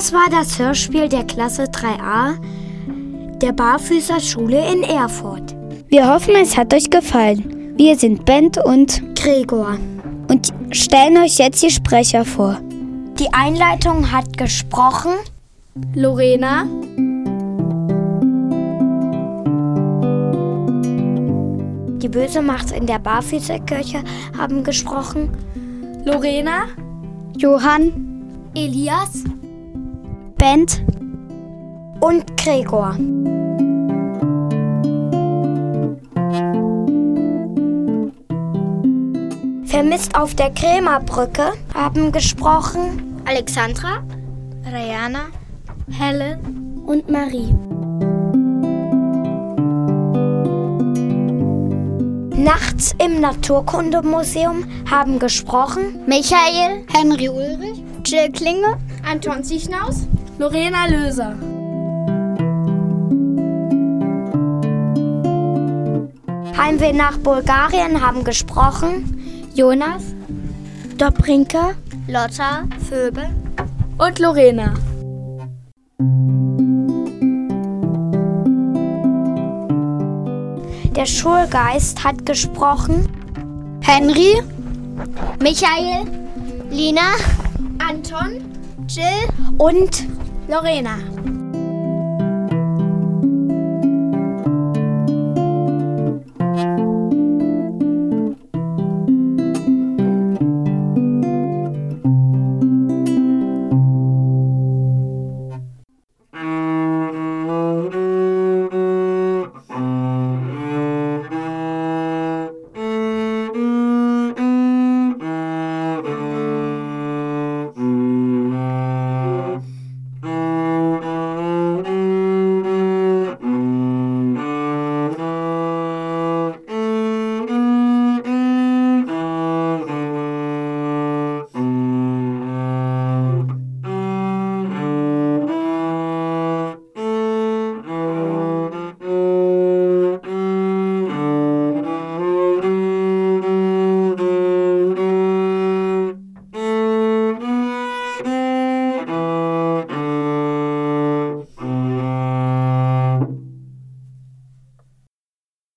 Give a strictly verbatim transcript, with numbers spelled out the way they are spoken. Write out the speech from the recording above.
Das war das Hörspiel der Klasse drei a der Barfüßerschule in Erfurt. Wir hoffen, es hat euch gefallen. Wir sind Bent und Gregor und stellen euch jetzt die Sprecher vor. Die Einleitung hat gesprochen Lorena, die böse Macht in der Barfüßerkirche haben gesprochen Lorena, Johann, Elias, Bent und Gregor. Vermisst auf der Krämerbrücke haben gesprochen Alexandra, Rayana, Helen und Marie. Nachts im Naturkundemuseum haben gesprochen Michael, Henry Ulrich, Jill Klinge, Anton Zichnaus, Lorena Löser. Heimweh nach Bulgarien haben gesprochen Jonas, Dobrinka, Lotta, Vöbel und Lorena. Der Schulgeist hat gesprochen Henry, Michael, Lina, Anton, Jill und Lorena.